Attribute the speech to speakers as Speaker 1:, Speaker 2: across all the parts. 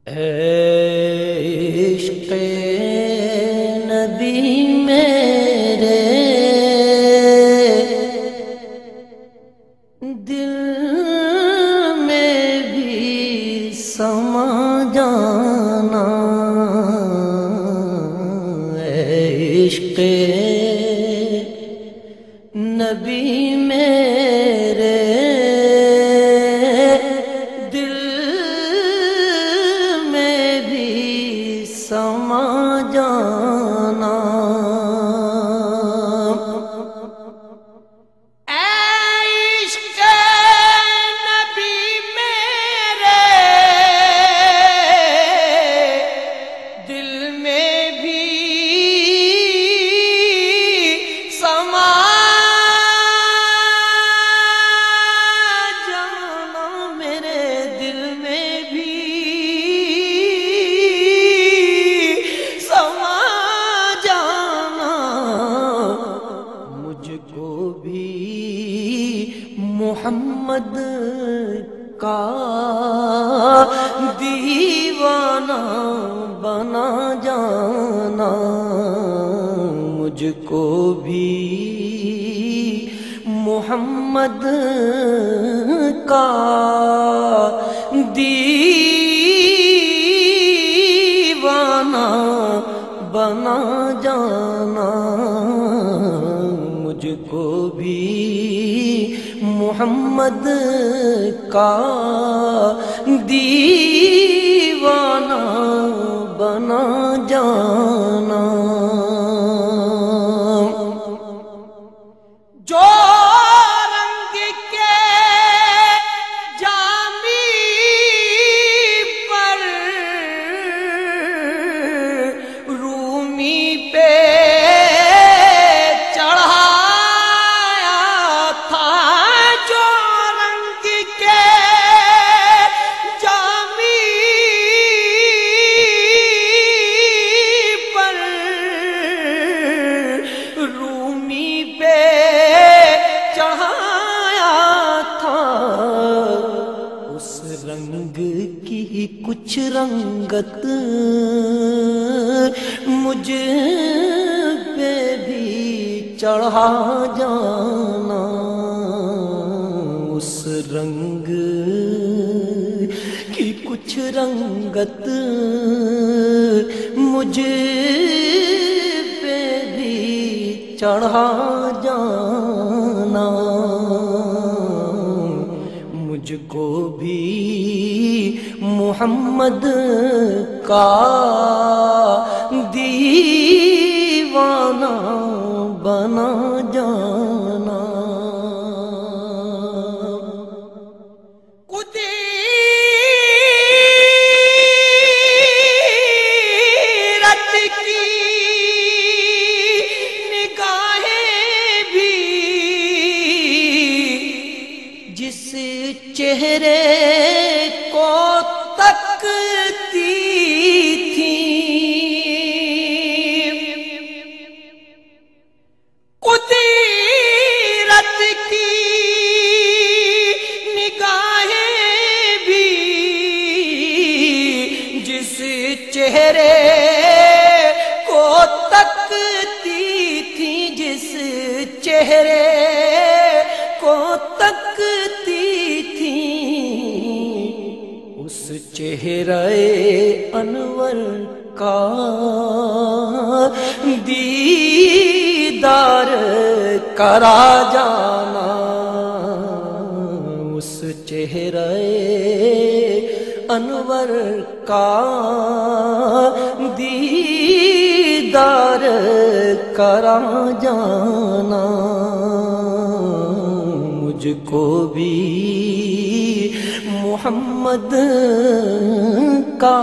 Speaker 1: عشق نبی میرے دل میں بھی سما جانا، عشق نبی میرے دل میں بھی سما جانا،
Speaker 2: عشق نبی میرے دل میں بھی سما جانا، میرے دل میں بھی سما جانا،
Speaker 1: مجھ کو بھی محمد کا دیوانہ بنا جانا، مجھ کو بھی محمد کا دیوانہ بنا جانا، مجھ کو بھی محمد کا دیوانہ بنا جانا،
Speaker 2: جو رنگ کے جامی پر رومی پہ چڑھایا تھا، جو رنگ کے جامی پر رومی پہ چڑھایا تھا،
Speaker 1: اس رنگ کی کچھ رنگت مجھ پہ بھی چڑھا جانا، اس رنگ کی کچھ رنگت مجھ پہ بھی چڑھا جانا، مجھ کو بھی محمد کا دیوانہ بنا جانا،
Speaker 2: قدرت کی نگاہیں بھی جس چہرے کو تکتی تھیں، قدرت کی نگاہیں بھی جس چہرے کو تکتی تھی، جس چہرے کو تکتی تھی،
Speaker 1: اس چہرے انور کا دیدار کرا جانا، اس چہرے انور کا دیدار کرا جانا، مجھ کو بھی محمد کا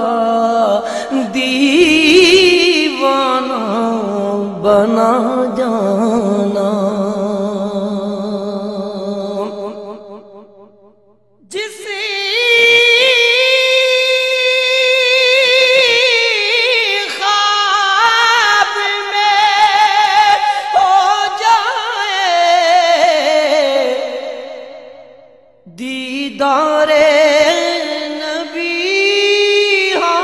Speaker 1: دیوانہ بنا جانا،
Speaker 2: جس خواب میں ہو جائے دیدار نبی ہو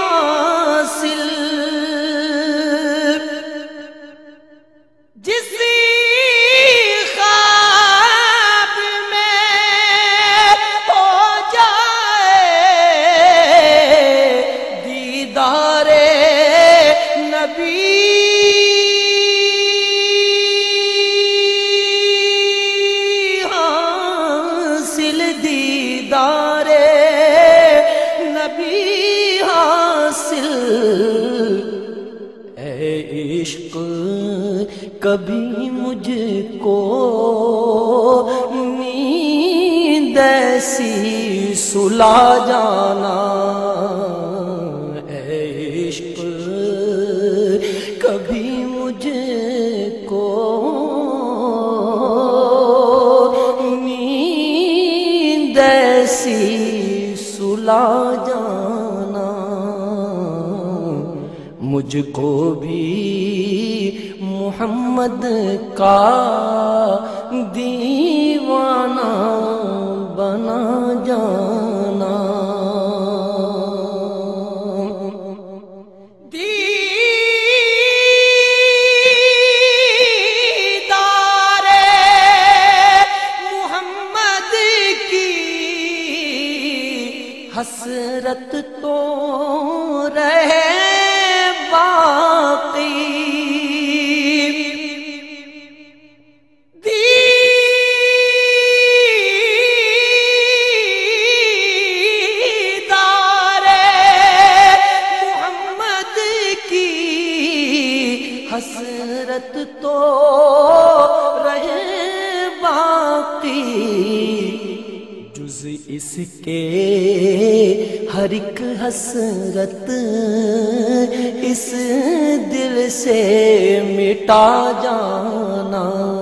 Speaker 1: کبھی مجھ کو نیند ایسی سلا جانا، اے عشق کبھی مجھ کو نیند ایسی سلا جانا، مجھ کو بھی محمد کا دیوانہ بنا جانا۔
Speaker 2: دیدار محمد کی
Speaker 1: حسرت تو رہے باقی، حسرت تو رہے باقی، جز اس کے ہر ایک حسرت اس دل سے مٹا جانا۔